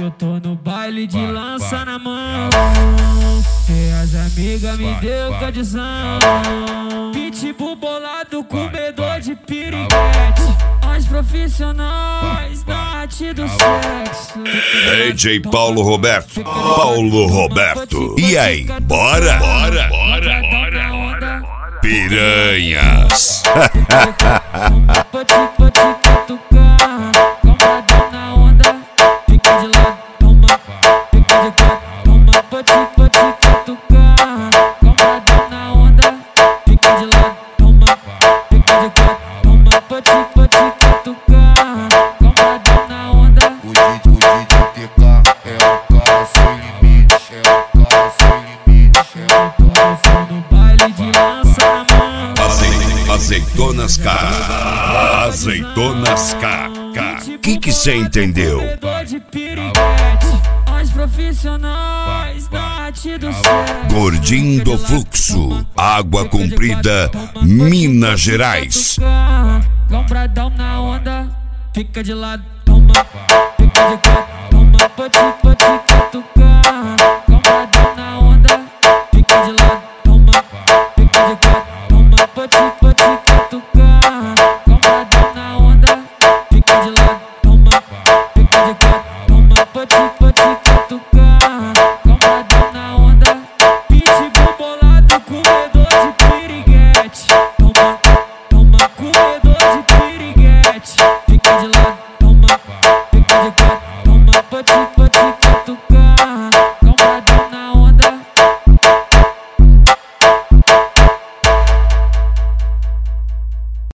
Eu tô no baile de lança na mão, e as amigas me deu condição. Pitbull bolado, comedor de piriguete. Nós profissionais da arte do sexo. DJ Paulo Roberto. Paulo Roberto. E aí, bora? Bora, bora, bora, bora. Piranhas. Azeitonas K. Azeitonas K. Que cê entendeu? Gordinho do Fluxo, Água Comprida, Minas Gerais. Lombradão na onda, fica de lado, toma, fica de quatro, toma, pode,